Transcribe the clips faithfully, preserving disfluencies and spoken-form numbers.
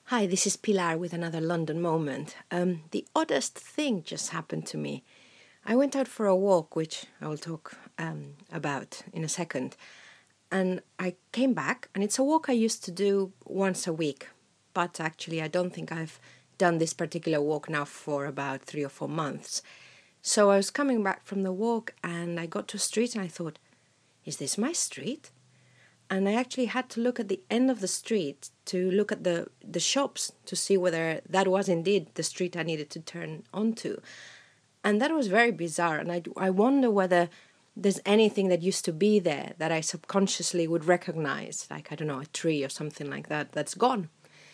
Hi, this is Pilar with another London moment. Um, the oddest thing just happened to me. I went out for a walk, which I will talk um, about in a second, and I came back, and it's a walk I used to do once a week, but actually I don't think I've done this particular walk now for about three or four months. So I was coming back from the walk, and I got to a street, and I thought, is this my street? And I actually had to look at the end of the street to look at the, the shops to see whether that was indeed the street I needed to turn onto. And that was very bizarre. And I, I wonder whether there's anything that used to be there that I subconsciously would recognize, like, I don't know, a tree or something like that, that's gone.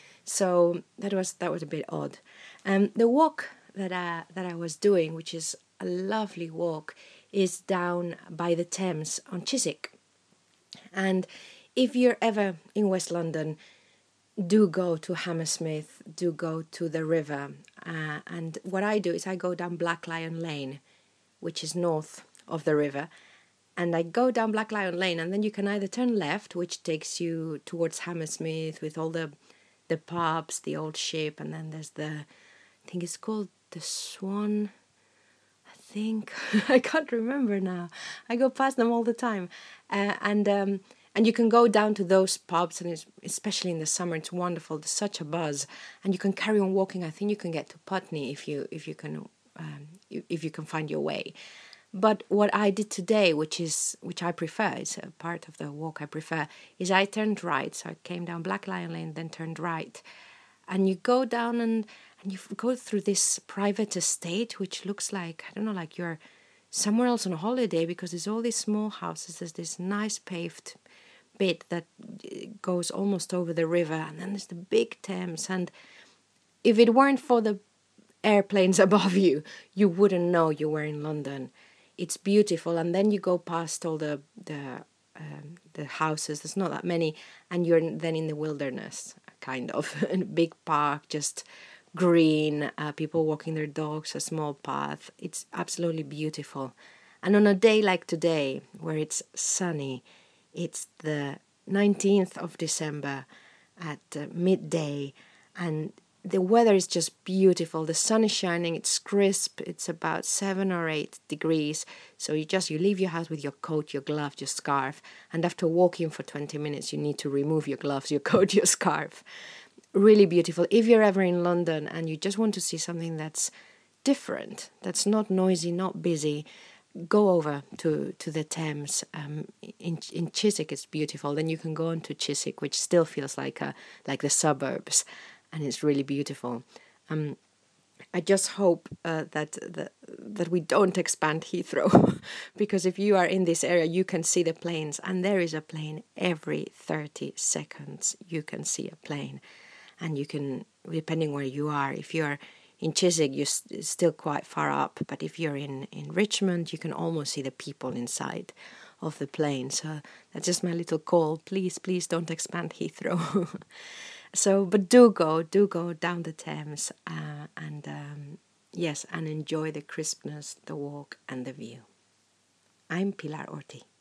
So that was that was a bit odd. Um, the walk that I, that I was doing, which is a lovely walk, is down by the Thames on Chiswick. And if you're ever in West London, do go to Hammersmith, do go to the river. Uh, and what I do is I go down Black Lion Lane, which is north of the river. And I go down Black Lion Lane, and then you can either turn left, which takes you towards Hammersmith with all the the pubs, the old ship, and then there's the, I think it's called the Swan, I think. I can't remember now. I go past them all the time. Uh, and um, and you can go down to those pubs, and it's, especially in the summer, it's wonderful. There's such a buzz, and you can carry on walking. I think you can get to Putney if you if you can um, if you can find your way. But what I did today, which is which I prefer, is a part of the walk I prefer, is I turned right. So I came down Black Lion Lane, then turned right, and you go down and and you go through this private estate, which looks like, I don't know, like you're somewhere else on a holiday, because there's all these small houses. There's this nice paved bit that goes almost over the river, and then there's the big Thames. And if it weren't for the airplanes above you, you wouldn't know you were in London. It's beautiful, and then you go past all the the um, the houses. There's not that many, and you're then in the wilderness, kind of, in a big park, just green, uh, people walking their dogs, a small path. It's absolutely beautiful. And on a day like today, where it's sunny, it's the nineteenth of December at uh, midday, and the weather is just beautiful. The sun is shining, it's crisp, it's about seven or eight degrees. So you just, you leave your house with your coat, your gloves, your scarf, and after walking for twenty minutes, you need to remove your gloves, your coat, your scarf. Really beautiful. If you're ever in London and you just want to see something that's different, that's not noisy, not busy, go over to, to the Thames. Um, in in Chiswick, it's beautiful. Then you can go on to Chiswick, which still feels like a like the suburbs, and it's really beautiful. Um, I just hope uh, that, that that we don't expand Heathrow, because if you are in this area, you can see the planes, and there is a plane every thirty seconds. You can see a plane, and you can, depending where you are, if you are in Chiswick, you're st- still quite far up, but if you're in, in Richmond, you can almost see the people inside of the plane. So that's just my little call. Please, please don't expand Heathrow. So, but do go, do go down the Thames, uh, and um, yes, and enjoy the crispness, the walk, and the view. I'm Pilar Orti.